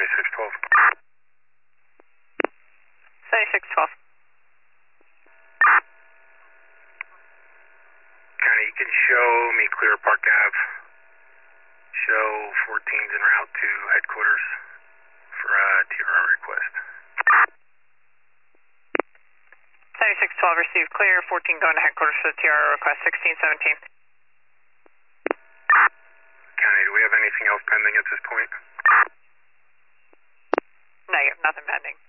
7612. 7612. County, you can show me Clear Park Ave. Show 14's en route to headquarters for a TRR request. 7612 received clear, 14 going to headquarters for the TRR request, 1617. County, do we have anything else pending at this point? Negative, nothing pending.